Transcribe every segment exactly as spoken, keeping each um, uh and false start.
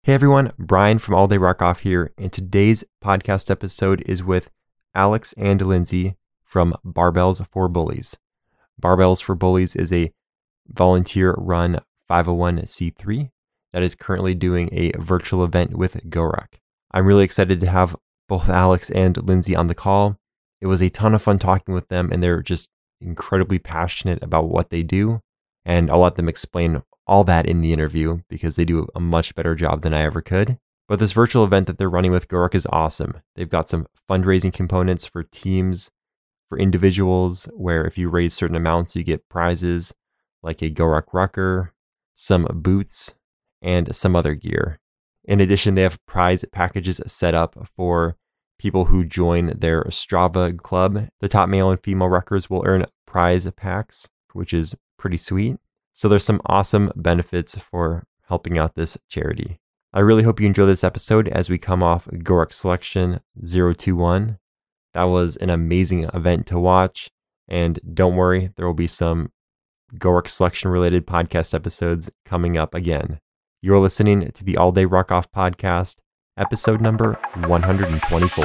Hey everyone, Brian from All Day Rock Off here, and today's podcast episode is with Alex and Lindsay from Barbells for Bullies. Barbells for Bullies is a volunteer-run five oh one c three that is currently doing a virtual event with GoRuck. I'm really excited to have both Alex and Lindsay on the call. It was a ton of fun talking with them, and they're just incredibly passionate about what they do, and I'll let them explain all that in the interview because they do a much better job than I ever could. But this virtual event that they're running with GoRuck is awesome. They've got some fundraising components for teams, for individuals, where if you raise certain amounts, you get prizes like a GoRuck Rucker, some boots, and some other gear. In addition, they have prize packages set up for people who join their Strava club. The top male and female ruckers will earn prize packs, which is pretty sweet. So there's some awesome benefits for helping out this charity. I really hope you enjoy this episode as we come off GoRuck Selection zero two one. That was an amazing event to watch. And don't worry, there will be some GoRuck Selection related podcast episodes coming up again. You're listening to the All Day Rock Off podcast, episode number one hundred twenty-four.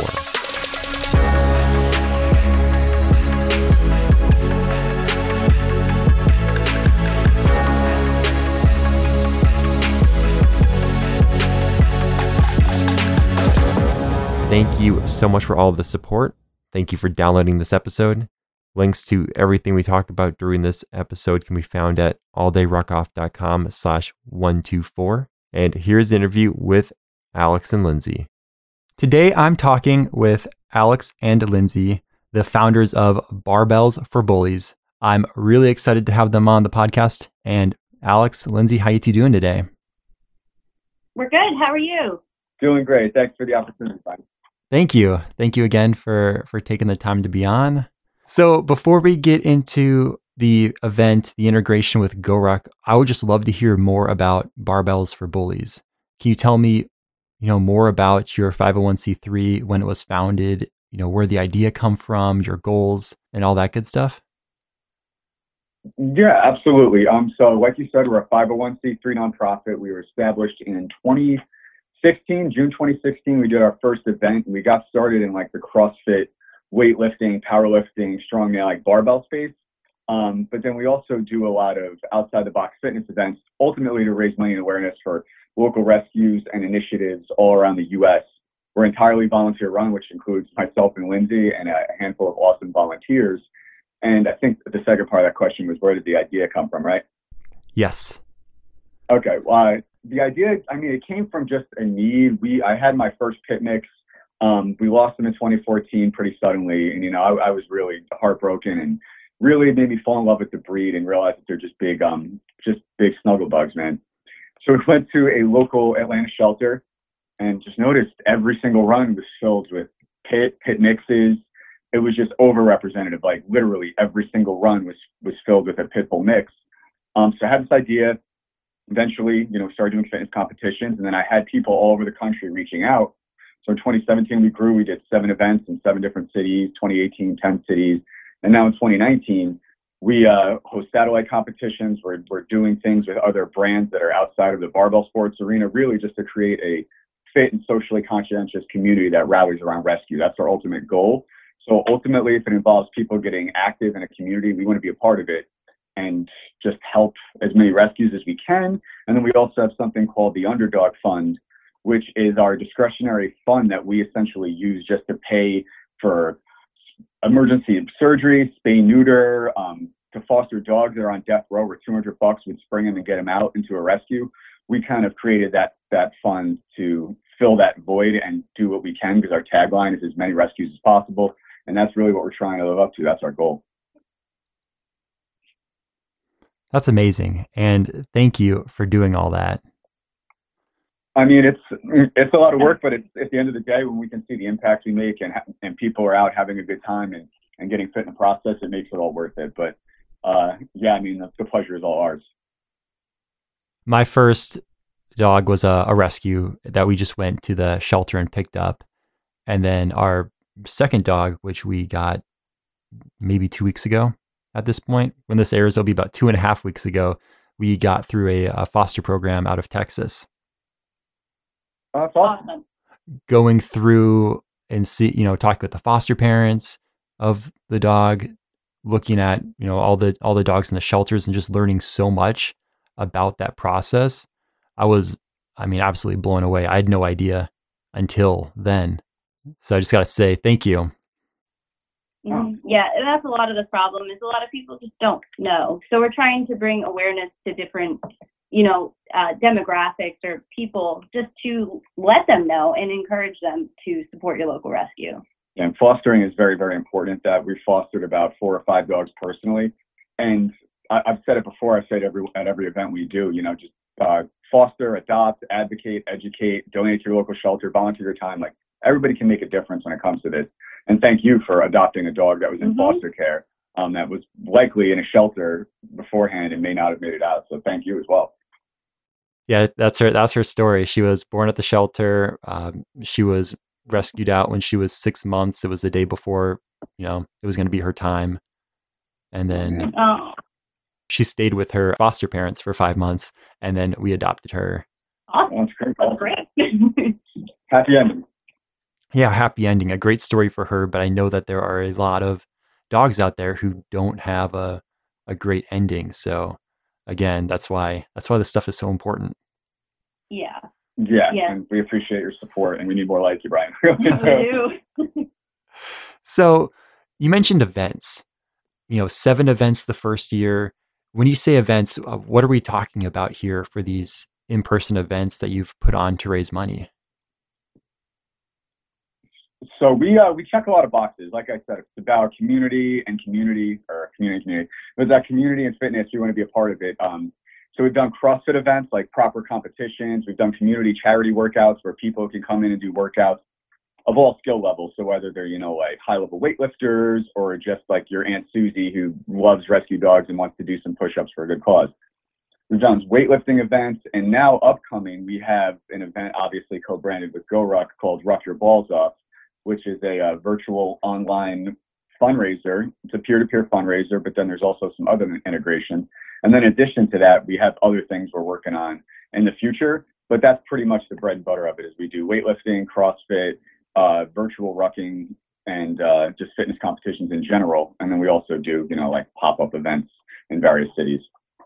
Thank you so much for all of the support. Thank you for downloading this episode. Links to everything we talk about during this episode can be found at alldayrockoff.com slash 124. And here's the interview with Alex and Lindsay. Today, I'm talking with Alex and Lindsay, the founders of Barbells for Bullies. I'm really excited to have them on the podcast. And Alex, Lindsay, how you two doing today? We're good. How are you? Doing great. Thanks for the opportunity, Brian. Thank you. Thank you again for, for taking the time to be on. So before we get into the event, the integration with GoRuck, I would just love to hear more about Barbells for Bullies. Can you tell me, you know, more about your five oh one c three, when it was founded, you know, where the idea come from, your goals, and all that good stuff? Yeah, absolutely. Um, so like you said, we're a five oh one c three nonprofit. We were established in twenty sixteen, June twenty sixteen. We did our first event, and we got started in like the CrossFit, weightlifting, powerlifting, strongman, like barbell space. Um, but then we also do a lot of outside the box fitness events, ultimately to raise money and awareness for local rescues and initiatives all around the U S. We're entirely volunteer run, which includes myself and Lindsay and a handful of awesome volunteers. And I think the second part of that question was, where did the idea come from, right? Yes. Okay. Well, the idea, I mean, it came from just a need. We, I had my first pit mix. Um, we lost them in twenty fourteen pretty suddenly. And, you know, I, I was really heartbroken, and really made me fall in love with the breed and realize that they're just big, um, just big snuggle bugs, man. So we went to a local Atlanta shelter and just noticed every single run was filled with pit, pit mixes. It was just overrepresentative. Like literally every single run was, was filled with a pit bull mix. Um, so I had this idea. Eventually, you know, started doing fitness competitions, and then I had people all over the country reaching out. So in twenty seventeen, we grew. We did seven events in seven different cities. twenty eighteen, ten cities. And now in twenty nineteen, we uh, host satellite competitions. We're, we're doing things with other brands that are outside of the barbell sports arena, really just to create a fit and socially conscientious community that rallies around rescue. That's our ultimate goal. So ultimately, if it involves people getting active in a community, we want to be a part of it and just help as many rescues as we can. And then we also have something called the Underdog Fund, which is our discretionary fund that we essentially use just to pay for emergency surgery, spay, neuter, um, to foster dogs that are on death row, where two hundred bucks would spring them and get them out into a rescue. We kind of created that that fund to fill that void and do what we can, because our tagline is as many rescues as possible. And that's really what we're trying to live up to. That's our goal. That's amazing. And thank you for doing all that. I mean, it's it's a lot of work, but it's, at the end of the day, when we can see the impact we make and and people are out having a good time and, and getting fit in the process, it makes it all worth it. But uh, yeah, I mean, the, the pleasure is all ours. My first dog was a, a rescue that we just went to the shelter and picked up. And then our second dog, which we got maybe two weeks ago at this point, when this airs, it'll be about two and a half weeks ago, we got through a, a foster program out of Texas. Oh, that's awesome. Awesome. Going through and see, you know, talking with the foster parents of the dog, looking at, you know, all the all the dogs in the shelters and just learning so much about that process. I was, I mean, absolutely blown away. I had no idea until then. So I just got to say thank you. Mhm. Yeah, and that's a lot of the problem is a lot of people just don't know. So we're trying to bring awareness to different, you know, uh, demographics or people just to let them know and encourage them to support your local rescue. And fostering is very, very important. That we fostered about four or five dogs personally. And I, I've said it before, I say it every, at every event we do, you know, just uh, foster, adopt, advocate, educate, donate to your local shelter, volunteer your time. Like everybody can make a difference when it comes to this. And thank you for adopting a dog that was in Mhm. foster care, um, that was likely in a shelter beforehand and may not have made it out. So thank you as well. Yeah, that's her. That's her story. She was born at the shelter. Um, she was rescued out when she was six months. It was the day before, you know, it was going to be her time. And then Oh, she stayed with her foster parents for five months, and then we adopted her. awesome. That's great. That's great. Happy ending. Yeah, happy ending. A great story for her, but I know that there are a lot of dogs out there who don't have a a great ending. So again, that's why that's why this stuff is so important. Yeah, Yeah, Yeah. and we appreciate your support, and we need more like you, Brian. we do. So you mentioned events. You know, seven events the first year. When you say events, uh, what are we talking about here for these in-person events that you've put on to raise money? So we uh, we check a lot of boxes. Like I said, it's about community and community or community community. But that community and fitness, we want to be a part of it. Um, so we've done CrossFit events like proper competitions. We've done community charity workouts where people can come in and do workouts of all skill levels. So whether they're, you know, like high level weightlifters or just like your Aunt Susie who loves rescue dogs and wants to do some push-ups for a good cause. We've done weightlifting events, and now upcoming, we have an event obviously co-branded with GoRuck called Rough Your Balls Off, which is a uh, virtual online fundraiser. It's a peer-to-peer fundraiser, but then there's also some other integration. And then in addition to that, we have other things we're working on in the future, but that's pretty much the bread and butter of it is we do weightlifting, CrossFit, uh, virtual rucking, and uh, just fitness competitions in general. And then we also do, you know, like pop-up events in various cities.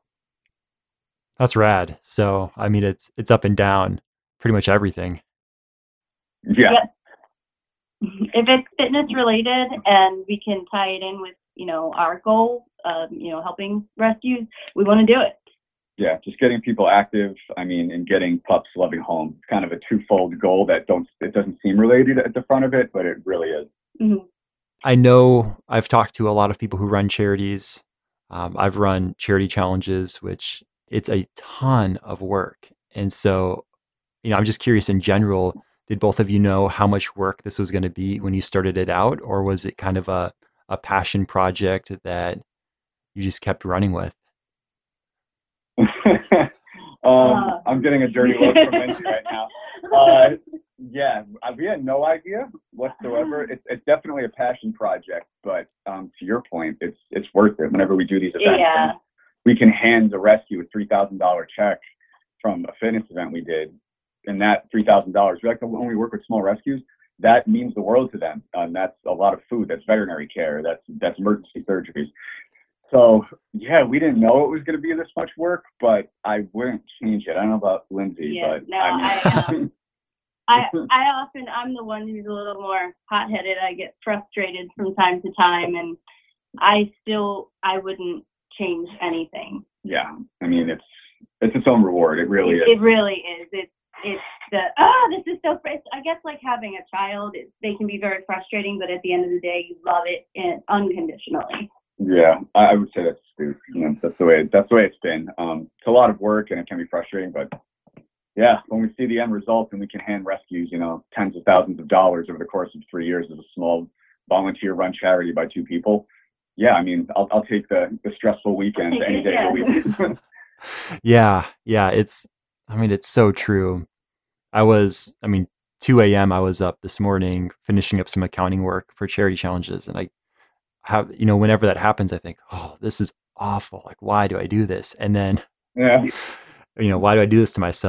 That's rad. So, I mean, it's it's up and down, pretty much everything. Yeah. Yep. If it's fitness related and we can tie it in with, you know, our goal, um, you know, helping rescues, we want to do it. Yeah, just getting people active. I mean, and getting pups loving home. It's kind of a twofold goal that don't it doesn't seem related at the front of it, but it really is. Mhm. I know I've talked to a lot of people who run charities. Um, I've run charity challenges, which it's a ton of work. And so, you know, I'm just curious in general, did both of you know how much work this was going to be when you started it out? Or was it kind of a, a passion project that you just kept running with? um, Uh. I'm getting a dirty look from Lindsay right now. Uh, yeah, we had no idea whatsoever. It's, it's definitely a passion project, but um, to your point, it's it's worth it. Whenever we do these events, Yeah. and we can hand the rescue a three thousand dollars check from a fitness event we did, and that three thousand dollars. We like to only work with small rescues. That means the world to them. Um, that's a lot of food. That's veterinary care. That's that's emergency surgeries. So yeah, we didn't know it was going to be this much work, but I wouldn't change it. I don't know about Lindsay, Yeah, but no, I I, mean, I I often I'm the one who's a little more hot-headed. I get frustrated from time to time, and I still I wouldn't change anything. yeah, I mean it's it's its own reward. It really it, is. it really is. It's it's the oh this is so fresh. I guess like having a child, it, they can be very frustrating, but at the end of the day, you love it and unconditionally. Yeah, I, I would say that's you know that's the way that's the way it's been. Um, it's a lot of work and it can be frustrating, but yeah, when we see the end result and we can hand rescues, you know, tens of thousands of dollars over the course of three years as a small volunteer-run charity by two people. Yeah, I mean, I'll I'll take the the stressful weekends any day of the week. Yeah, yeah, it's, I mean, it's so true. I was, I mean, two a.m. I was up this morning finishing up some accounting work for charity challenges. And I have, you know, whenever that happens, I think, oh, this is awful. Like, why do I do this? And then, Yeah. you know, why do I do this to myself?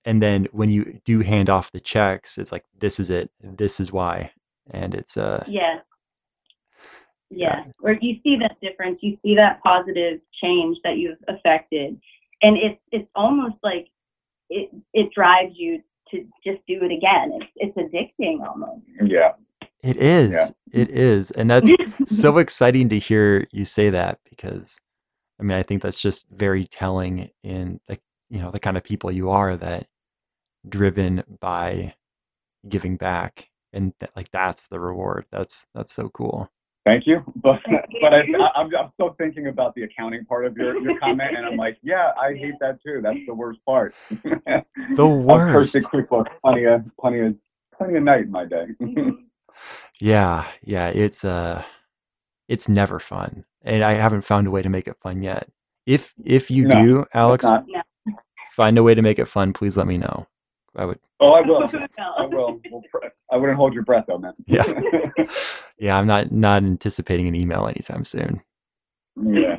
And then when you do hand off the checks, it's like, this is it. This is why. And it's uh yeah. Yeah. Or you see that difference. You see that positive change that you've affected. And it's it's almost like it it drives you to just do it again. It's it's addicting almost. Yeah. It is. Yeah. It is. And that's so exciting to hear you say that, because I mean, I think that's just very telling in like, you know, the kind of people you are, that driven by giving back, and th- like that's the reward. That's that's so cool. Thank you. But Thank you. but I, I, I'm I'm still thinking about the accounting part of your, your comment, and I'm like, yeah, I hate that too. That's the worst part. The worst. I've cursed at QuickBooks plenty of plenty of plenty of night in my day. Yeah, yeah, it's uh it's never fun. And I haven't found a way to make it fun yet. If if you No, do, Alex, not. No. find a way to make it fun, please let me know. I would Oh, I will. I will. We'll pr- I wouldn't hold your breath though, man. Yeah. Yeah, I'm not not anticipating an email anytime soon. Yeah.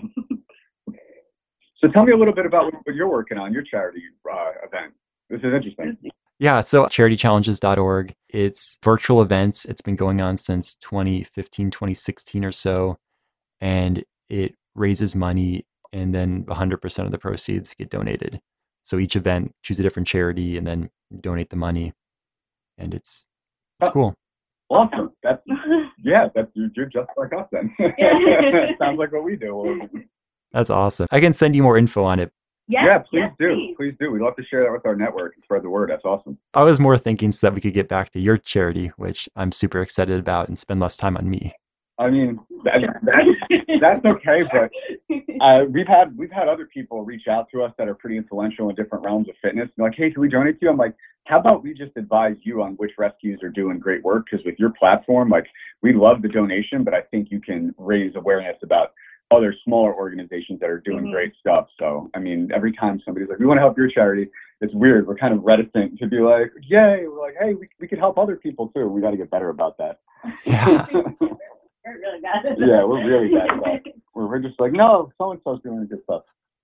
So tell me a little bit about what you're working on, your charity uh, event. This is interesting. Yeah, so charity challenges dot org. It's virtual events. It's been going on since twenty fifteen, twenty sixteen or so. And it raises money, and then one hundred percent of the proceeds get donated. So each event, choose a different charity and then donate the money. And it's it's Oh. cool. Awesome. That's yeah. That's you're just like us then. Sounds like what we do. That's awesome. I can send you more info on it. Yes, Yeah, please yes, do. please. Please do. We'd love to share that with our network and spread the word. That's awesome. I was more thinking so that we could get back to your charity, which I'm super excited about, and spend less time on me. I mean, that, that, that's okay, but uh, we've had we've had other people reach out to us that are pretty influential in different realms of fitness. They're like, hey, can we donate to you? I'm like, how about we just advise you on which rescues are doing great work? Because with your platform, like, we love the donation, but I think you can raise awareness about other smaller organizations that are doing Mhm. great stuff. So, I mean, every time somebody's like, we want to help your charity, it's weird. We're kind of reticent to be like, yay. We're like, hey, we, we could help other people too. We got to get better about that. Yeah. We're really bad at that. Yeah, we're really bad at that. We're, we're just like, no, so-and-so's doing good stuff.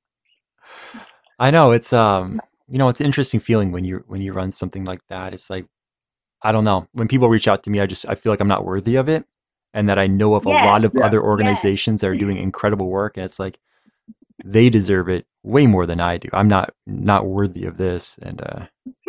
I know it's um you know, it's an interesting feeling when you when you run something like that. It's like, I don't know. When people reach out to me, I just I feel like I'm not worthy of it, and that I know of a Yes, lot of yeah, other organizations that are doing incredible work, and it's like they deserve it way more than I do. I'm not not worthy of this, and uh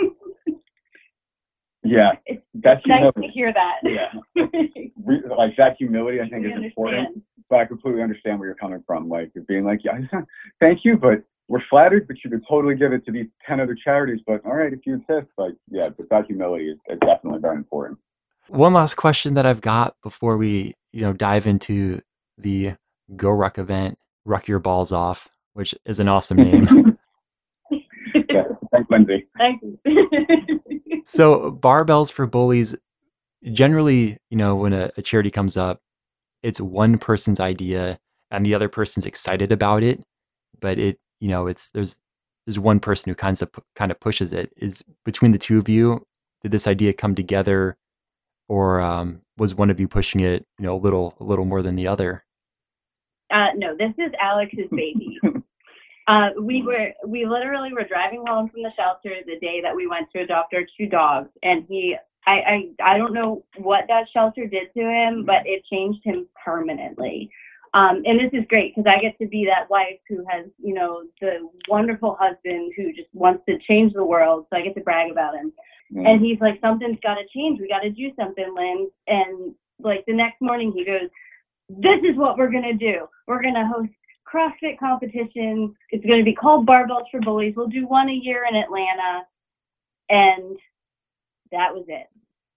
Yeah, It's, that's it's nice to humility. hear that. Yeah. We, like that humility, I think, We is important. understand. But I completely understand where you're coming from. Like being like, yeah, thank you, but we're flattered, but you could totally give it to these ten other charities. But all right, if you insist, like, yeah, but that humility is, is definitely very important. one last question that I've got before we, you know, dive into the Go Ruck event, Ruck Your Balls Off, which is an awesome name. Yeah, thanks, Lindsay. Thank you. So Barbells for Bullies, generally, you know, when a, a charity comes up, it's one person's idea and the other person's excited about it, but it, you know, it's there's there's one person who kind of kind of pushes it. Is between the two of you, did this idea come together, or um, was one of you pushing it, you know, a little a little more than the other? Uh, no, this is Alex's baby. Uh, we were we literally were driving home from the shelter the day that we went to adopt our two dogs, and he I I, I don't know what that shelter did to him, but it changed him permanently. Um, and this is great because I get to be that wife who has, you know, the wonderful husband who just wants to change the world. So I get to brag about him. Mm. And he's like, something's got to change. We got to do something, Lynn. And like the next morning he goes, this is what we're going to do. We're going to host CrossFit competitions. It's going to be called Barbells for Bullies. We'll do one a year in Atlanta. And that was it.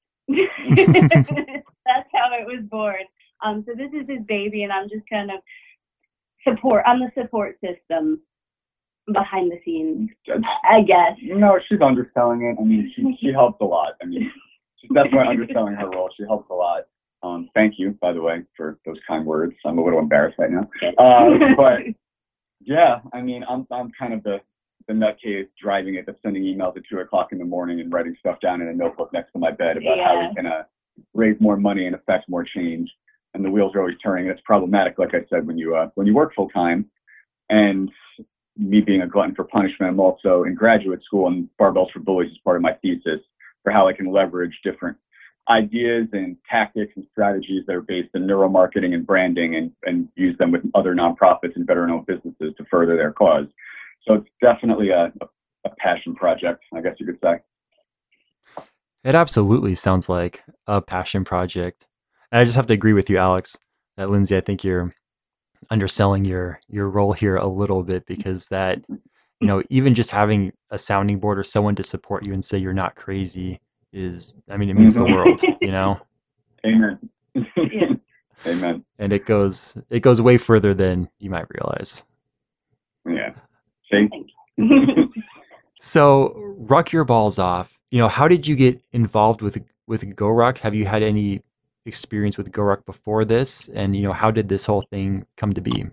That's how it was born. Um, so this is his baby, and I'm just kind of support. I'm the support system behind the scenes, I guess. No, she's underselling it. I mean, she she helps a lot. I mean, she's definitely underselling her role. She helps a lot. Um, thank you, by the way, for those kind words. I'm a little embarrassed right now. Uh, but yeah, I mean, I'm I'm kind of the the nutcase driving it, that's sending emails at two o'clock in the morning and writing stuff down in a notebook next to my bed about Yeah. how we can uh, raise more money and affect more change. And the wheels are always turning. It's problematic, like I said, when you uh, when you work full time. And me being a glutton for punishment, I'm also in graduate school, and Barbells for Bullies is part of my thesis for how I can leverage different ideas and tactics and strategies that are based in neuromarketing and branding, and, and use them with other nonprofits and veteran-owned businesses to further their cause. So it's definitely a, a passion project, I guess you could say. It absolutely sounds like a passion project. And I just have to agree with you, Alex, that Lindsay, I think you're underselling your your role here a little bit, because that, you know, even just having a sounding board or someone to support you and say you're not crazy is, I mean, it means the world, you know? Amen. Yeah. Amen. And it goes it goes way further than you might realize. Yeah. See? So, Ruck Your Balls Off. You know, how did you get involved with with GoRuck? Have you had any experience with GoRuck before this? And, you know, how did this whole thing come to be?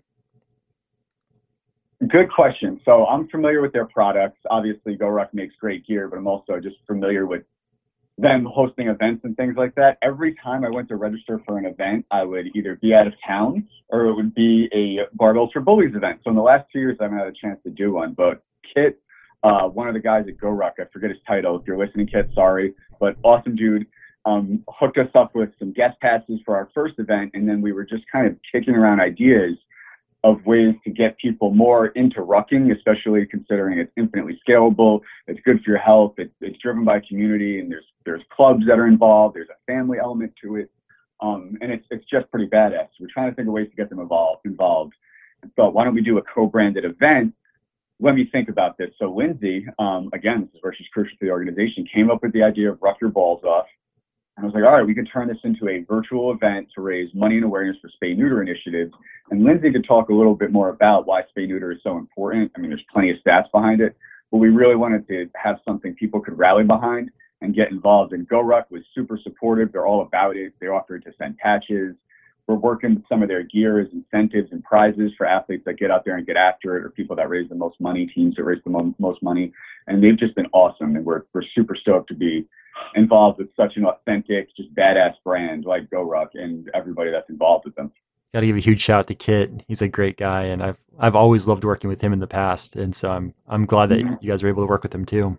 Good question. So I'm familiar with their products. Obviously, GoRuck makes great gear, but I'm also just familiar with them hosting events and things like that. Every time I went to register for an event, I would either be out of town or it would be a Barbells for Bullies event. So in the last two years, I haven't had a chance to do one. But Kit, uh, one of the guys at GoRuck, I forget his title. If you're listening, Kit, sorry, but awesome dude, um, hooked us up with some guest passes for our first event. And then we were just kind of kicking around ideas of ways to get people more into rucking, especially considering it's infinitely scalable, it's good for your health, it, it's driven by community, and there's there's clubs that are involved, there's a family element to it, um, and it's it's just pretty badass. We're trying to think of ways to get them involved. involved. So why don't we do a co-branded event? Let me think about this. So Lindsay, um, again, this is where she's crucial to the organization, came up with the idea of Ruck Your Balls Off. And I was like, all right, we could turn this into a virtual event to raise money and awareness for spay-neuter initiatives. And Lindsay could talk a little bit more about why spay-neuter is so important. I mean, there's plenty of stats behind it, but we really wanted to have something people could rally behind and get involved in. GoRuck was super supportive. They're all about it. They offered to send patches. We're working with some of their gear as incentives and prizes for athletes that get out there and get after it, or people that raise the most money, teams that raise the mo- most money. And they've just been awesome. And we're, we're super stoked to be involved with such an authentic, just badass brand like GoRuck and everybody that's involved with them. Got to give a huge shout out to Kit. He's a great guy, and I've I've always loved working with him in the past, and so I'm I'm glad that mm-hmm. you guys were able to work with him too.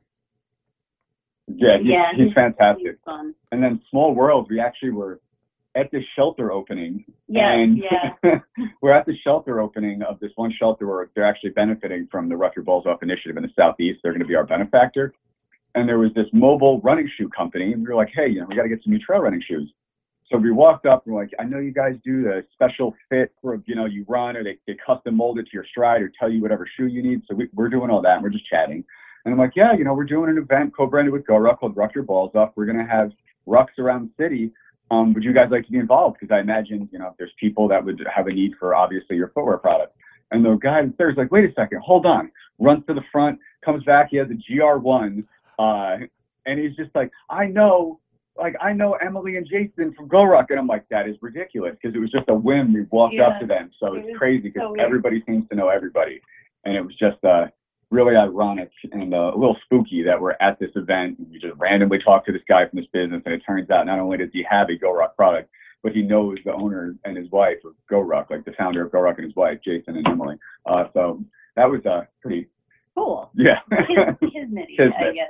Yeah, he's, yeah, he's, he's fantastic. He's fun. And then Small World, we actually were at this shelter opening. Yeah, and yeah. We're at the shelter opening of this one shelter where they're actually benefiting from the Ruck Your Balls Off initiative in the Southeast. They're going to be our benefactor. And there was this mobile running shoe company, and we were like, hey, you know, we got to get some new trail running shoes. So we walked up and we're like, I know you guys do the special fit where, you know, you run, or they, they custom mold it to your stride or tell you whatever shoe you need. So we, we're doing all that, and we're just chatting. And I'm like, yeah, you know, we're doing an event co-branded with GoRuck called Ruck Your Balls Off. We're going to have rucks around the city. Um, would you guys like to be involved? Because I imagine, you know, there's people that would have a need for, obviously, your footwear product. And the guy there's like, wait a second, hold on. Runs to the front, comes back, he has a G R one. Uh, and he's just like, I know, like, I know Emily and Jason from GoRuck. And I'm like, that is ridiculous, because it was just a whim. We walked yeah, up to them. So it it's crazy because so everybody seems to know everybody. And it was just uh, really ironic and uh, a little spooky that we're at this event. And we just randomly talked to this guy from this business. And it turns out not only does he have a GoRuck product, but he knows the owner and his wife of GoRuck, like the founder of GoRuck and his wife, Jason and Emily. Uh, so that was uh, pretty cool. Yeah. His, his nitty, I guess.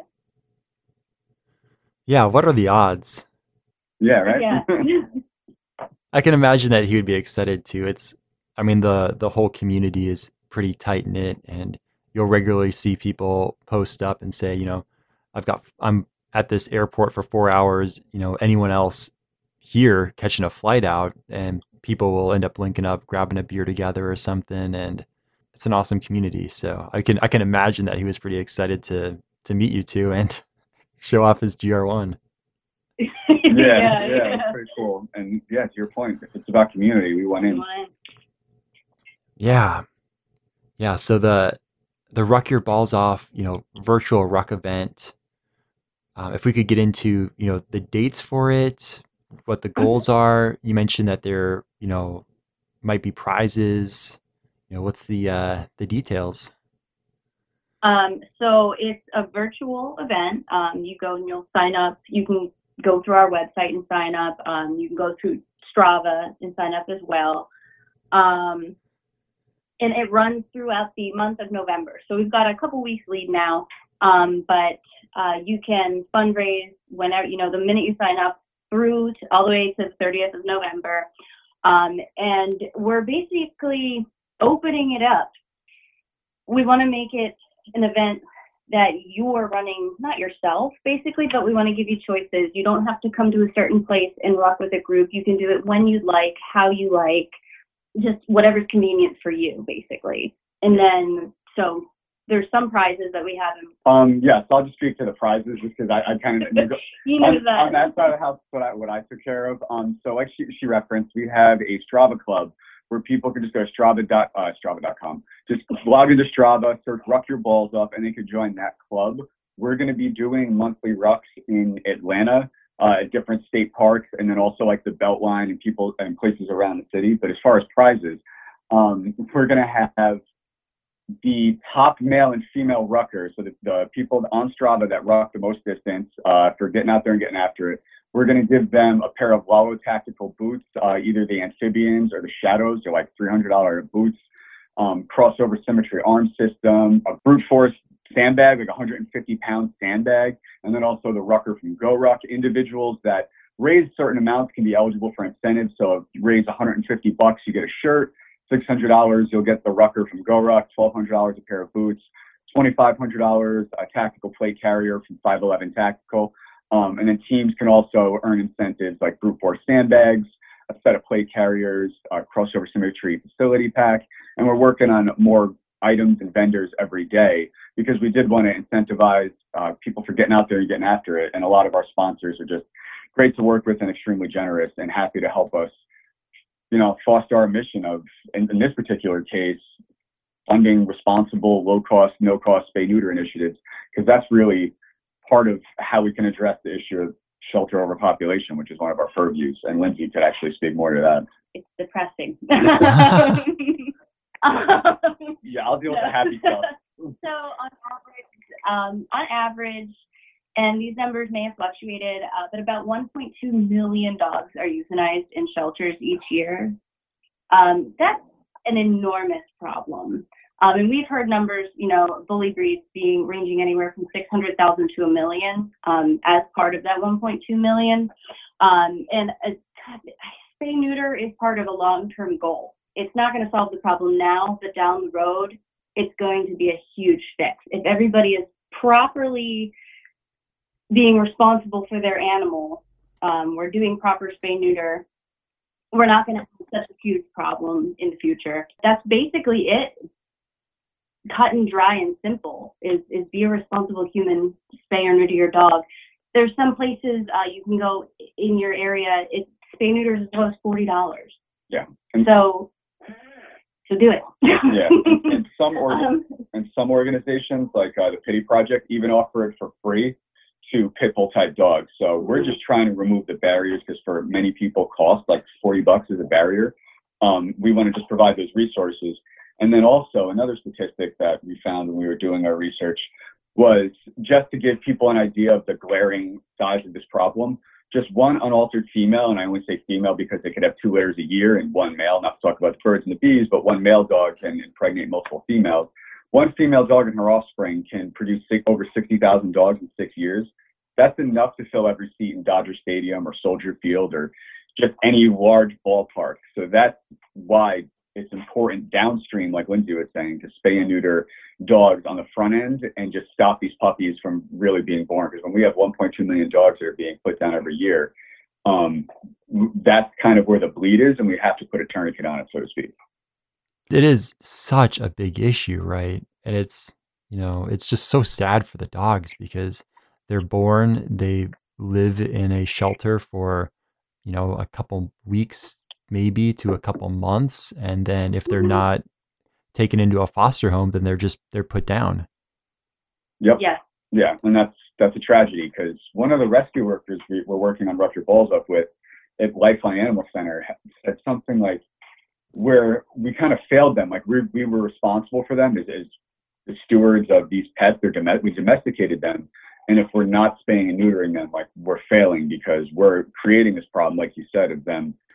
Yeah, what are the odds? Yeah, right? Yeah. I can imagine that he would be excited too. It's, I mean, the the whole community is pretty tight knit, and you'll regularly see people post up and say, you know, I've got, I'm at this airport for four hours. You know, anyone else here catching a flight out, and people will end up linking up, grabbing a beer together or something, and it's an awesome community. So I can I can imagine that he was pretty excited to to meet you two and show off his G R one. yeah, yeah, yeah, yeah. It's pretty cool. And yeah, to your point, if it's about community, we went in. Yeah. Yeah. So the the Ruck Your Balls Off, you know, virtual ruck event. Um, if we could get into, you know, the dates for it, what the goals are. You mentioned that there, you know, might be prizes. You know, what's the uh, the details? Um, so it's a virtual event. Um, you go and you'll sign up. You can go through our website and sign up. Um, you can go through Strava and sign up as well. Um, and it runs throughout the month of November. So we've got a couple weeks lead now, um, but uh, you can fundraise whenever, you know, the minute you sign up through to, all the way to the thirtieth of November. Um, and we're basically opening it up. We want to make it an event that you're running, not yourself, basically, but we want to give you choices. You don't have to come to a certain place and rock with a group. You can do it when you'd like, how you like, just whatever's convenient for you, basically. And then, so there's some prizes that we have. In- um, yes, I'll just speak to the prizes just because I, I kind of, you know on, that. on that side of the house, what I, what I took care of. Um, so like she, she referenced, we have a Strava club where people can just go to Strava dot, uh, Strava dot com. Just log into Strava, search Ruck Your Balls Up, and they could join that club. We're going to be doing monthly rucks in Atlanta, uh, at different state parks, and then also like the Beltline and people and places around the city. But as far as prizes, um, we're going to have the top male and female ruckers, so the, the people on Strava that ruck the most distance uh, for getting out there and getting after it. We're going to give them a pair of Lalo tactical boots, uh, either the amphibians or the shadows. They're like three hundred dollars boots, um, crossover symmetry arm system, a brute force sandbag, like a one hundred fifty pound sandbag, and then also the rucker from GoRuck. Individuals that raise certain amounts can be eligible for incentives. So if you raise one hundred fifty bucks, you get a shirt. six hundred dollars, you'll get the rucker from GoRuck. twelve hundred dollars a pair of boots. twenty-five hundred dollars a tactical plate carrier from five eleven Tactical. Um, and then teams can also earn incentives like brute force sandbags, a set of plate carriers, a crossover symmetry facility pack. And we're working on more items and vendors every day because we did want to incentivize uh, people for getting out there and getting after it. And a lot of our sponsors are just great to work with and extremely generous and happy to help us, you know, foster our mission of, in, in this particular case, funding responsible, low-cost, no-cost spay-neuter initiatives, because that's really part of how we can address the issue of shelter overpopulation, which is one of our purviews. And Lindsay could actually speak more to that. It's depressing. Yeah, I'll deal with the happy stuff. So on average, um, on average, and these numbers may have fluctuated, uh, but about one point two million dogs are euthanized in shelters each year. Um, that's an enormous problem. Um, and we've heard numbers, you know, bully breeds being ranging anywhere from six hundred thousand to a million um, as part of that one point two million. Um, and a, spay neuter is part of a long-term goal. It's not going to solve the problem now, but down the road, it's going to be a huge fix. If everybody is properly being responsible for their animal, um, we're doing proper spay neuter, we're not going to have such a huge problem in the future. That's basically it. Cut and dry and simple is, is be a responsible human, spay or neuter your dog. There's some places uh, you can go in your area, it's spay neuters as low as forty dollars. Yeah. And so, so do it. Yeah. And, and some or, um, and some organizations like uh, the Pity Project even offer it for free to pit bull type dogs. So we're just trying to remove the barriers because for many people cost like forty bucks is a barrier. Um, we want to just provide those resources. And then also another statistic that we found when we were doing our research was just to give people an idea of the glaring size of this problem. Just one unaltered female, and I only say female because they could have two litters a year and one male, not to talk about the birds and the bees, but one male dog can impregnate multiple females. One female dog and her offspring can produce six, over sixty thousand dogs in six years. That's enough to fill every seat in Dodger Stadium or Soldier Field or just any large ballpark. So that's why it's important downstream, like Lindsay was saying, to spay and neuter dogs on the front end and just stop these puppies from really being born. Because when we have one point two million dogs that are being put down every year, um, that's kind of where the bleed is, and we have to put a tourniquet on it, so to speak. It is such a big issue, right? And it's, you know, it's just so sad for the dogs because they're born, they live in a shelter for, you know, a couple weeks, maybe to a couple months. And then if they're not taken into a foster home, then they're just, they're put down. Yep. Yeah. Yeah. And that's, that's a tragedy because one of the rescue workers we were working on Ruck Your Balls Up with at Lifeline Animal Center said something like, where we kind of failed them. Like we we were responsible for them as, as the stewards of these pets. They're dom- we domesticated them. And if we're not spaying and neutering them, like we're failing because we're creating this problem, like you said, of them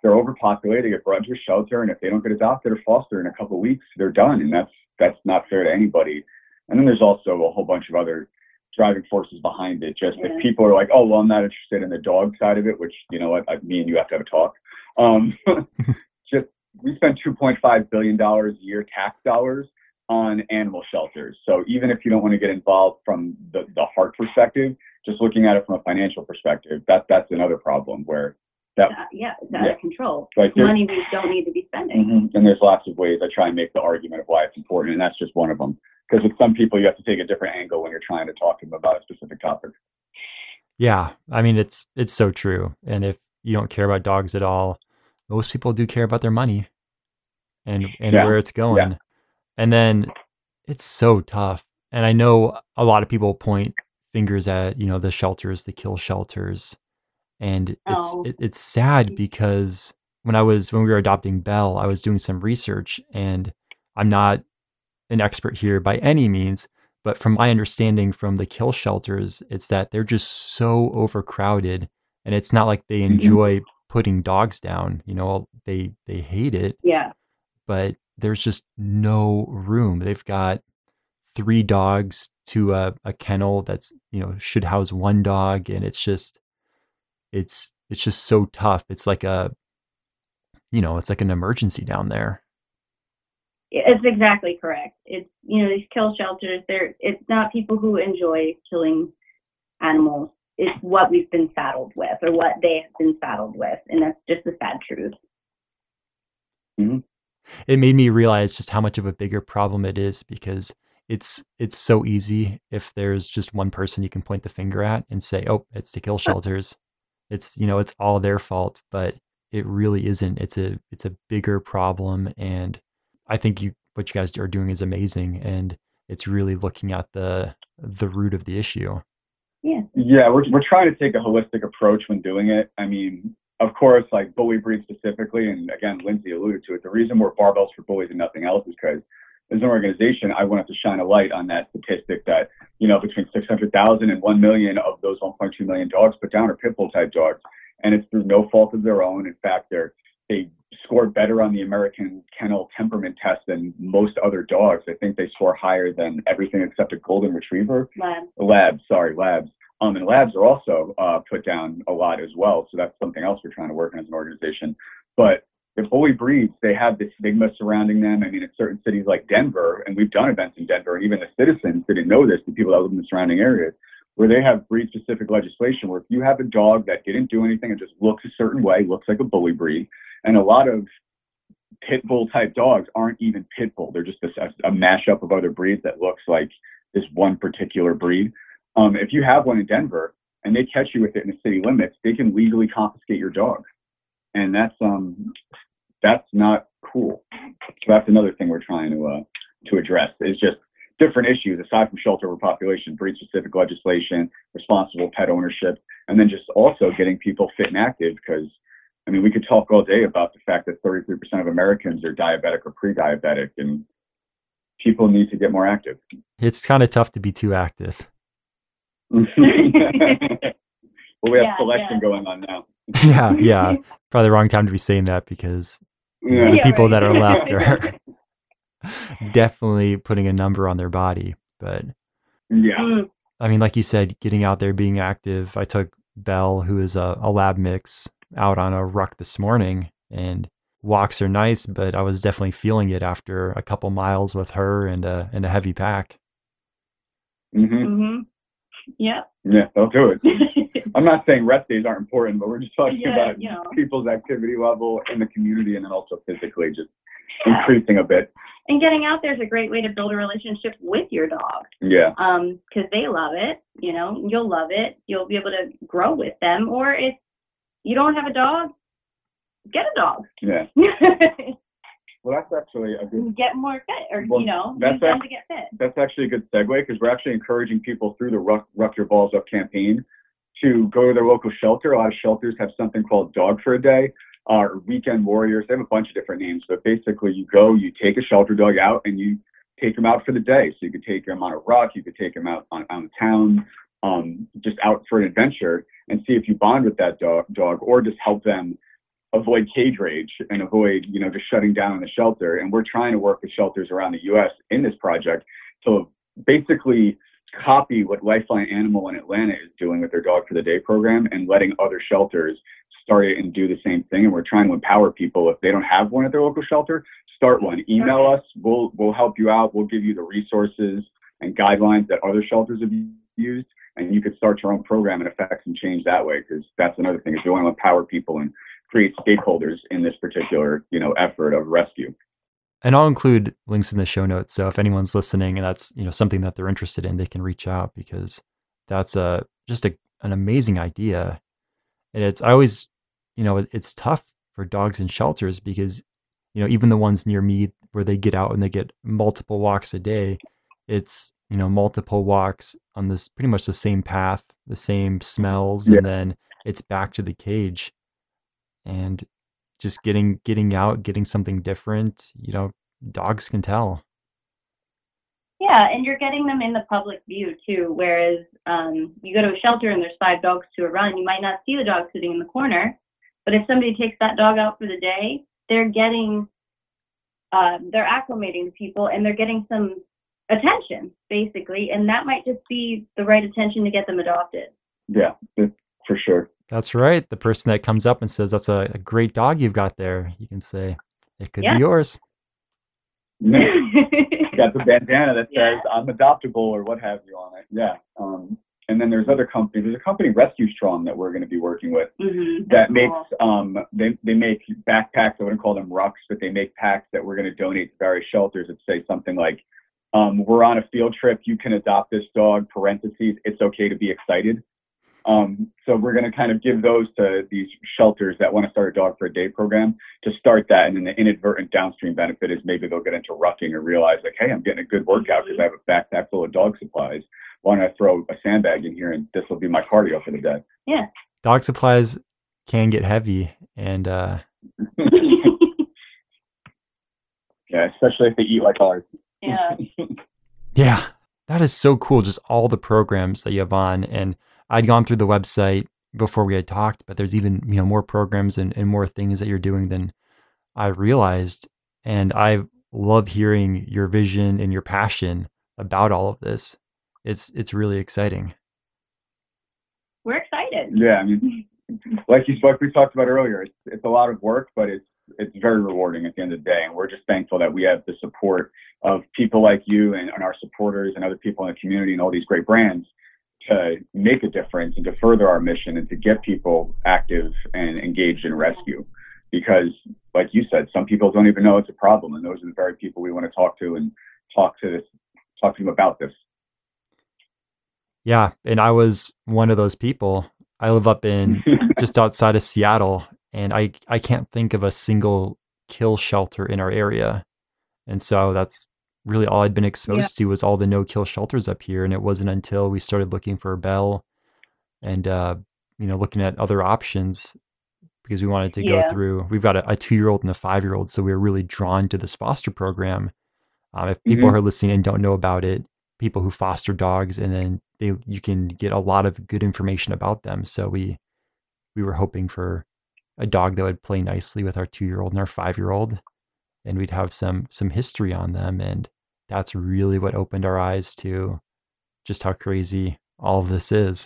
they're overpopulated, they get brought to a shelter, and if they don't get adopted or fostered in a couple of weeks, they're done, and that's that's not fair to anybody. And then there's also a whole bunch of other driving forces behind it. Just yeah. if people are like, oh, well, I'm not interested in the dog side of it, which, you know what, I, me and you have to have a talk. Um, just we spend two point five billion dollars a year tax dollars on animal shelters. So even if you don't want to get involved from the, the heart perspective, just looking at it from a financial perspective, that that's another problem where that uh, yeah, it's out yeah. of control. Like money we don't need to be spending. Mm-hmm. And there's lots of ways I try and make the argument of why it's important, and that's just one of them. Because with some people, you have to take a different angle when you're trying to talk to them about a specific topic. Yeah, I mean, it's it's so true. And if you don't care about dogs at all, most people do care about their money and and yeah. where it's going. Yeah. And then it's so tough. And I know a lot of people point fingers at, you know, the shelters, the kill shelters. And it's oh. it, it's sad because when I was when we were adopting Belle, I was doing some research, and I'm not an expert here by any means, but from my understanding from the kill shelters, it's that they're just so overcrowded, and it's not like they enjoy mm-hmm. putting dogs down. You know, they they hate it. Yeah. But there's just no room. They've got three dogs to a, a kennel that's, you know, should house one dog, and it's just it's it's just so tough. It's like a you know, it's like an emergency down there. It's exactly correct. It's, you know, these kill shelters, they're, it's not people who enjoy killing animals. It's what we've been saddled with, or what they have been saddled with. And that's just the sad truth. Mm-hmm. It made me realize just how much of a bigger problem it is, because it's, it's so easy if there's just one person you can point the finger at and say, oh, it's the kill shelters. It's, you know, it's all their fault, but it really isn't. It's a, it's a bigger problem. And I think you, what you guys are doing is amazing, and it's really looking at the the root of the issue. Yeah. Yeah, we're we're trying to take a holistic approach when doing it. I mean, of course, like bully breed specifically, and again, Lindsay alluded to it. The reason we're Barbells for Bullies and nothing else is because as an organization, I wanted to shine a light on that statistic that, you know, between six hundred thousand and one million of those one point two million dogs put down are pit bull type dogs, and it's through no fault of their own. In fact, they're they scored better on the American Kennel Temperament Test than most other dogs. I think they score higher than everything except a golden retriever. Labs. Labs, sorry, labs. Um, and labs are also uh, put down a lot as well. So that's something else we're trying to work on as an organization. But the bully breeds, they have this stigma surrounding them. I mean, in certain cities like Denver, and we've done events in Denver, and even the citizens didn't know this, the people that live in the surrounding areas, where they have breed-specific legislation where if you have a dog that didn't do anything and just looks a certain way, looks like a bully breed, and a lot of pit bull type dogs aren't even pit bull. They're just a, a mashup of other breeds that looks like this one particular breed. Um, if you have one in Denver and they catch you with it in the city limits, they can legally confiscate your dog. And that's um that's not cool. So that's another thing we're trying to uh, to address. Is just different issues aside from shelter overpopulation, breed specific legislation, responsible pet ownership, and then just also getting people fit and active, because I mean, we could talk all day about the fact that thirty-three percent of Americans are diabetic or pre-diabetic, and people need to get more active. It's kind of tough to be too active. Well, we have yeah, selection yeah. going on now. yeah, yeah. Probably the wrong time to be saying that, because yeah. the yeah, people right. that are left are definitely putting a number on their body. But yeah, I mean, like you said, getting out there, being active. I took Belle, who is a, a lab mix, out on a ruck this morning, and walks are nice, but I was definitely feeling it after a couple miles with her and a and a heavy pack. Mm-hmm. Mm-hmm. Yeah. Yeah, they'll do it. I'm not saying rest days aren't important, but we're just talking yeah, about you know. people's people's activity level in the community, and then also physically just yeah. increasing a bit. And getting out there is a great way to build a relationship with your dog. Yeah. Um, because they love it. You know, you'll love it. You'll be able to grow with them. Or if you don't have a dog, get a dog. Yeah. Well, that's actually a good. Get more fit, or well, you know, that's use them act- to get fit. That's actually a good segue, because we're actually encouraging people through the Ruck, Ruck Your Balls Up campaign to go to their local shelter. A lot of shelters have something called Dog for a Day, uh, or Weekend Warriors. They have a bunch of different names, but basically you go, you take a shelter dog out, and you take them out for the day. So you could take them on a ruck, you could take them out on, on town, um, just out for an adventure, and see if you bond with that dog, dog, or just help them avoid cage rage and avoid, you know, just shutting down the shelter. And we're trying to work with shelters around the U S in this project to basically copy what Lifeline Animal in Atlanta is doing with their Dog for the Day program and letting other shelters start it and do the same thing. And we're trying to empower people. If they don't have one at their local shelter, start one. Email us. We'll, we'll help you out. We'll give you the resources and guidelines that other shelters have used. And you could start your own program and affect some change that way. Because that's another thing, is you want to empower people and create stakeholders in this particular, you know, effort of rescue. And I'll include links in the show notes. So if anyone's listening and that's, you know, something that they're interested in, they can reach out, because that's a, just a, an amazing idea. And it's, I always, you know, it, it's tough for dogs in shelters because, you know, even the ones near me where they get out and they get multiple walks a day, it's, you know, multiple walks on this pretty much the same path, the same smells, yeah. And then it's back to the cage. And just getting getting out, getting something different, you know, dogs can tell. Yeah, and you're getting them in the public view too. Whereas um, you go to a shelter and there's five dogs to a run, you might not see the dog sitting in the corner. But if somebody takes that dog out for the day, they're getting, uh, they're acclimating to people and they're getting some attention, basically. And that might just be the right attention to get them adopted. Yeah, for sure. That's right. The person that comes up and says, that's a, a great dog you've got there, you can say, it could yeah. be yours. Got the bandana that says, yeah. I'm adoptable or what have you on it. Yeah. Um, and then there's other companies. There's a company, Rescue Strong, that we're going to be working with mm-hmm. that makes, um, they, they make backpacks. I wouldn't call them rucks, but they make packs that we're going to donate to various shelters that say something like, um, we're on a field trip. You can adopt this dog, parentheses, it's okay to be excited. Um, so we're going to kind of give those to these shelters that want to start a Dog for a Day program to start that. And then the inadvertent downstream benefit is maybe they'll get into rucking or realize like, hey, I'm getting a good workout because I have a backpack full of dog supplies. Why don't I throw a sandbag in here and this will be my cardio for the day? Yeah. Dog supplies can get heavy and, uh, yeah, especially if they eat like ours. Yeah. Yeah. That is so cool. Just all the programs that you have on. And I'd gone through the website before we had talked, but there's even, you know, more programs and, and more things that you're doing than I realized. And I love hearing your vision and your passion about all of this. It's, it's really exciting. We're excited. Yeah. I mean, like you spoke, we talked about earlier, it's, it's a lot of work, but it's, it's very rewarding at the end of the day. And we're just thankful that we have the support of people like you and, and our supporters and other people in the community and all these great brands to make a difference and to further our mission and to get people active and engaged in rescue. Because like you said, some people don't even know it's a problem. And those are the very people we want to talk to and talk to this, talk to them about this. Yeah. And I was one of those people. I live up in just outside of Seattle, and I, I can't think of a single kill shelter in our area. And so that's really all I'd been exposed yeah. to was all the no-kill shelters up here. And it wasn't until we started looking for a Bell and, uh, you know, looking at other options because we wanted to yeah. go through, we've got a, a two-year-old and a five-year-old. So we were really drawn to this foster program. Um, if people mm-hmm. are listening and don't know about it, people who foster dogs, and then they, you can get a lot of good information about them. So we, we were hoping for a dog that would play nicely with our two-year-old and our five-year-old, and we'd have some, some history on them. And that's really what opened our eyes to just how crazy all of this is.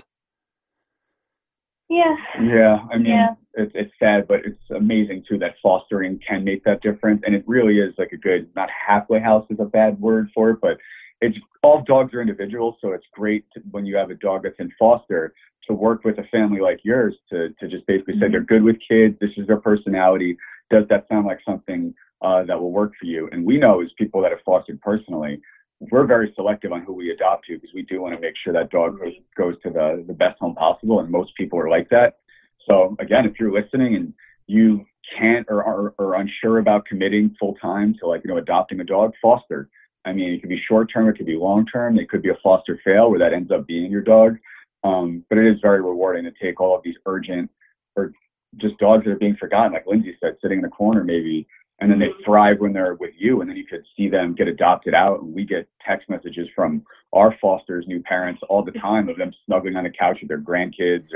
Yeah. Yeah. I mean, yeah. It's, it's sad, but it's amazing too that fostering can make that difference. And it really is like a good, not halfway house is a bad word for it, but it's all dogs are individuals. So it's great to, when you have a dog that's in foster to work with a family like yours to, to just basically mm-hmm. say they're good with kids. This is their personality. Does that sound like something Uh, that will work for you? And we know as people that have fostered personally, we're very selective on who we adopt to because we do want to make sure that dog goes, goes to the, the best home possible. And most people are like that. So again, if you're listening and you can't or are or, or unsure about committing full time to like, you know, adopting a dog, foster. I mean, it could be short term, it could be long term. It could be a foster fail where that ends up being your dog. Um, but it is very rewarding to take all of these urgent or just dogs that are being forgotten, like Lindsay said, sitting in the corner maybe, and then they thrive when they're with you, and then you could see them get adopted out. And we get text messages from our fosters, new parents all the time of them snuggling on the couch with their grandkids or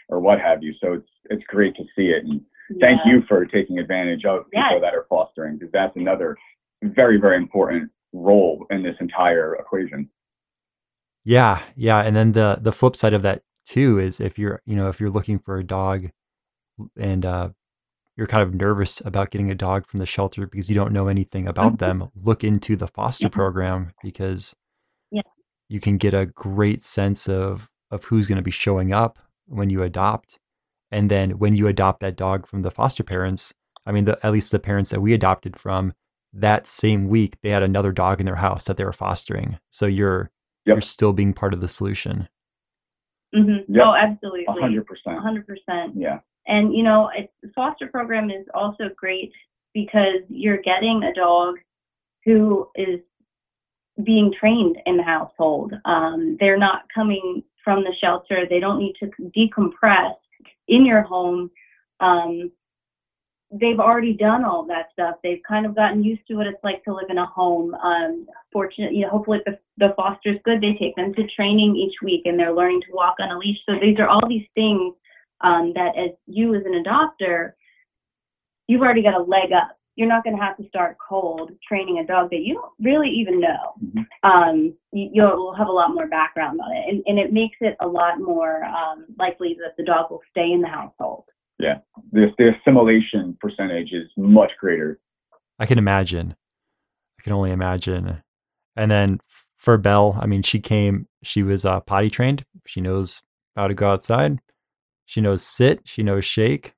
or what have you. So it's it's great to see it. And Yeah. thank you for taking advantage of people Yes. that are fostering, because that's another very, very important role in this entire equation. Yeah, yeah. And then the the flip side of that too is if you're, you know, if you're looking for a dog and uh, you're kind of nervous about getting a dog from the shelter because you don't know anything about them, look into the foster Yeah. program, because Yeah. you can get a great sense of of who's going to be showing up when you adopt. And then when you adopt that dog from the foster parents, I mean, the, at least the parents that we adopted from, that same week, they had another dog in their house that they were fostering. So you're Yep. you're still being part of the solution. Mm-hmm. Yep. Oh, absolutely. A hundred percent. A hundred percent. Yeah. And, you know, it's, the foster program is also great because you're getting a dog who is being trained in the household. Um, they're not coming from the shelter. They don't need to decompress in your home. Um, they've already done all that stuff. They've kind of gotten used to what it's like to live in a home. Um, fortunately, you know, hopefully the, the foster's good. They take them to training each week and they're learning to walk on a leash. So these are all these things um, that as you as an adopter, you've already got a leg up. You're not going to have to start cold training a dog that you don't really even know. Mm-hmm. Um, you, you'll have a lot more background on it. And, and it makes it a lot more um, likely that the dog will stay in the household. Yeah. The, the assimilation percentage is much greater. I can imagine. I can only imagine. And then for Belle, I mean, she came, she was uh, potty trained. She knows how to go outside. She knows sit. She knows shake.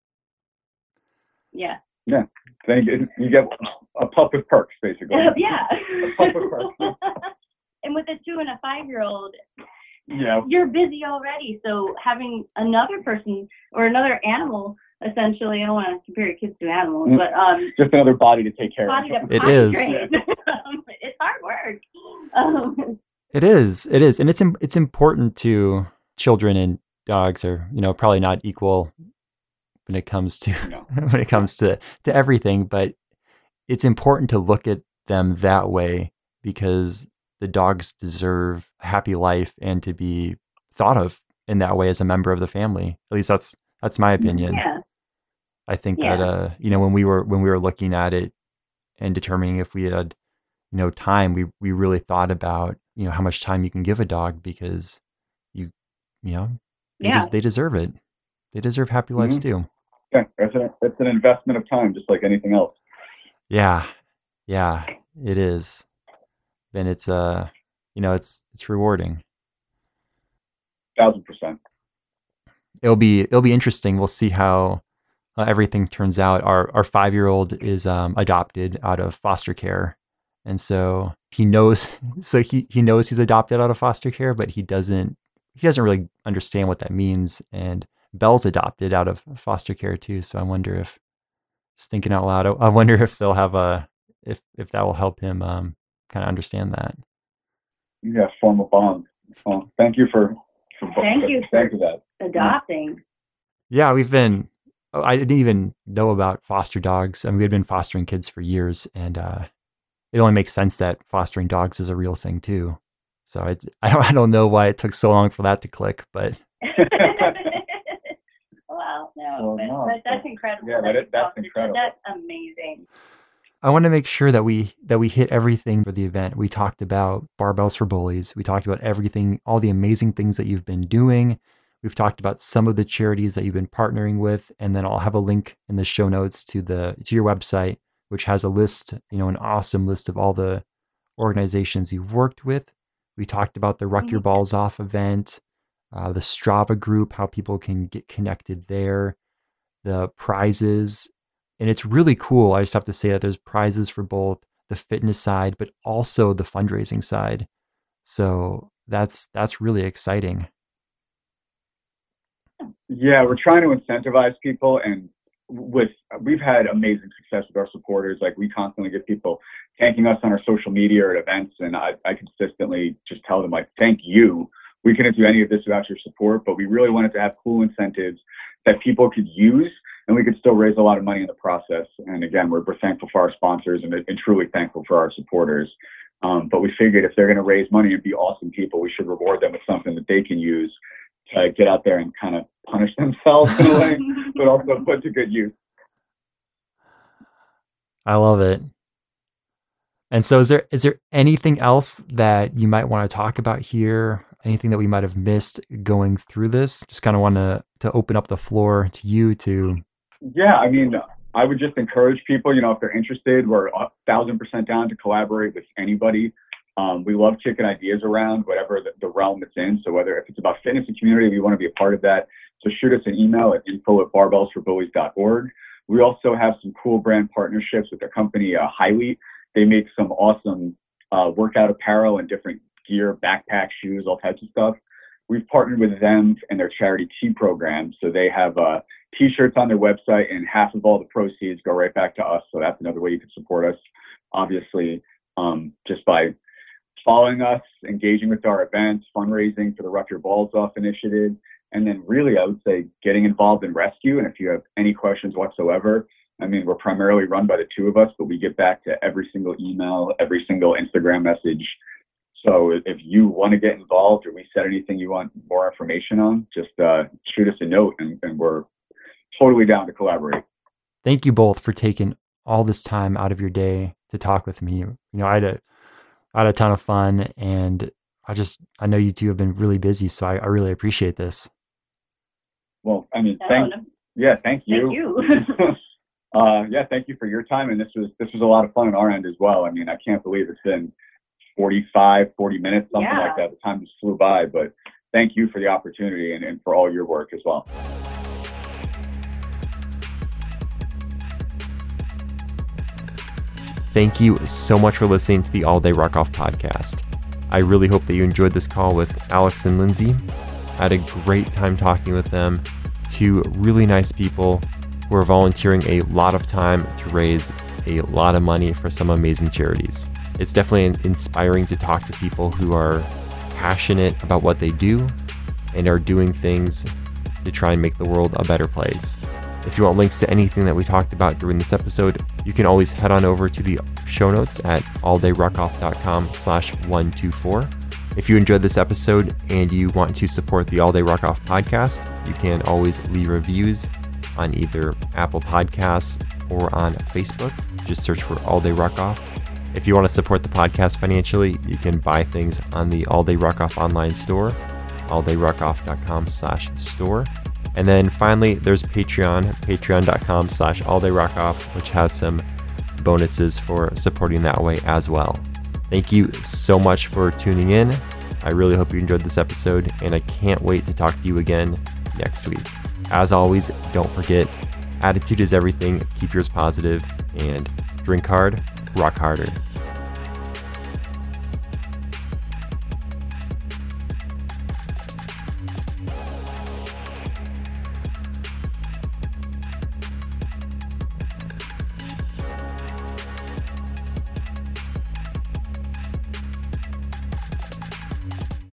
Yeah. Yeah. Thank you. You get a pup with perks, basically. Yeah. A pup with perks. And with a two and a five-year-old, Yeah. you're busy already. So having another person or another animal, essentially, I don't want to compare your kids to animals, Mm. but um, Just another body to take care body of. to It potty is. train. It's hard work. Um, It is. It is. And it's im- it's important to children, and dogs are, you know, probably not equal when it comes to No. when it comes to to everything, but it's important to look at them that way because the dogs deserve a happy life and to be thought of in that way as a member of the family. At least that's that's my opinion. yeah. I think Yeah. that uh, you know, when we were when we were looking at it and determining if we had, you know, time, we we really thought about, you know, how much time you can give a dog because you you know, they Yeah. just they deserve it. They deserve happy lives too. Yeah. It's, a, it's an investment of time, just like anything else. Yeah. Yeah, it is. And it's uh, you know, it's it's rewarding. Thousand percent. It'll be it'll be interesting. We'll see how uh, everything turns out. Our our five year old is um, adopted out of foster care, and so he knows. So he he knows he's adopted out of foster care, but he doesn't he doesn't really understand what that means. And Belle's adopted out of foster care too. So I wonder if, just thinking out loud, I wonder if they'll have a if if that will help him um, kind of understand that. Yeah, form a bond. Well, thank you for, for Thank you thank for- you that. Adopting. Yeah, we've been. oh, I didn't even know about foster dogs. I mean, we've been fostering kids for years, and uh, it only makes sense that fostering dogs is a real thing too. So it's I don't I don't know why it took so long for that to click, but Well, no, Well, but, no, but that's but- incredible. yeah, that that is- you that's fostered- incredible. That's amazing. I want to make sure that we that we hit everything for the event. We talked about Barbells for Bullies. We talked about everything, all the amazing things that you've been doing. We've talked about some of the charities that you've been partnering with, and then I'll have a link in the show notes to the to your website, which has a list, you know, an awesome list of all the organizations you've worked with. We talked about the Ruck Your Balls Off event, uh, the Strava group, how people can get connected there, the prizes. And it's really cool. I just have to say that there's prizes for both the fitness side, but also the fundraising side. So that's that's really exciting. Yeah, we're trying to incentivize people, and with we've had amazing success with our supporters. Like, we constantly get people thanking us on our social media or at events, and I, I consistently just tell them, like, thank you. We couldn't do any of this without your support, but we really wanted to have cool incentives that people could use, and we could still raise a lot of money in the process. And again, we're, we're thankful for our sponsors and, and truly thankful for our supporters. Um, but we figured if they're going to raise money and be awesome people, we should reward them with something that they can use to get out there and kind of punch punish themselves in a way, but also put to good use. I love it. And so is there is there anything else that you might want to talk about here? Anything that we might have missed going through this? Just kind of want to to open up the floor to you to. Yeah, I mean, I would just encourage people, you know, if they're interested, we're a thousand percent down to collaborate with anybody. Um, we love kicking ideas around, whatever the, the realm it's in. So whether if it's about fitness and community, we want to be a part of that. So shoot us an email at info at barbells for bullies dot org. We also have some cool brand partnerships with the company uh, Highly. They make some awesome uh, workout apparel and different gear, backpacks, shoes, all types of stuff. We've partnered with them and their charity tea program. So they have uh, t-shirts on their website, and half of all the proceeds go right back to us. So that's another way you can support us, obviously, um, just by following us, engaging with our events, fundraising for the Rough Your Balls Off initiative. And then really, I would say getting involved in rescue. And if you have any questions whatsoever, I mean, we're primarily run by the two of us, but we get back to every single email, every single Instagram message. So if you want to get involved or we said anything you want more information on, just uh, shoot us a note, and, and we're totally down to collaborate. Thank you both for taking all this time out of your day to talk with me. You know, I had a, I had a ton of fun, and I just, I know you two have been really busy, so I, I really appreciate this. Well, I mean, thank, yeah, thank you. Thank you. Uh, yeah, thank you for your time. And this was, this was a lot of fun on our end as well. I mean, I can't believe it's been forty-five, forty minutes, something yeah. like that. The time just flew by, but thank you for the opportunity and, and for all your work as well. Thank you so much for listening to the All Day Rock Off podcast. I really hope that you enjoyed this call with Alex and Lindsay. I had a great time talking with them, two really nice people who are volunteering a lot of time to raise a lot of money for some amazing charities. It's definitely inspiring to talk to people who are passionate about what they do and are doing things to try and make the world a better place. If you want links to anything that we talked about during this episode, you can always head on over to the show notes at alldayrockoff.com slash 124. If you enjoyed this episode and you want to support the All Day Rock Off podcast, you can always leave reviews on either Apple Podcasts or on Facebook. Just search for All Day Rock Off. If you want to support the podcast financially, you can buy things on the All Day Rock Off online store, alldayrockoff.com slash store. And then finally, there's Patreon, patreon.com slash alldayrockoff, which has some bonuses for supporting that way as well. Thank you so much for tuning in. I really hope you enjoyed this episode, and I can't wait to talk to you again next week. As always, don't forget, attitude is everything. Keep yours positive, and drink hard, rock harder.